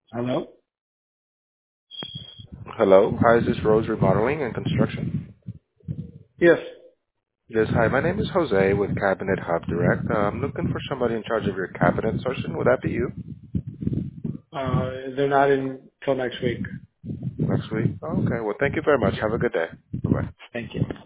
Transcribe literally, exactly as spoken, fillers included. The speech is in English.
Hello? Hello. Hi, is this Rose Remodeling and Construction? Yes. Yes, hi. My name is Jose with Cabinet Hub Direct. Uh, I'm looking for somebody in charge of your cabinet section. Would that be you Uh, they're not in till next week. next week? Oh, okay. Well, thank you very much. Yeah. Have a good day. Bye-bye. Thank you.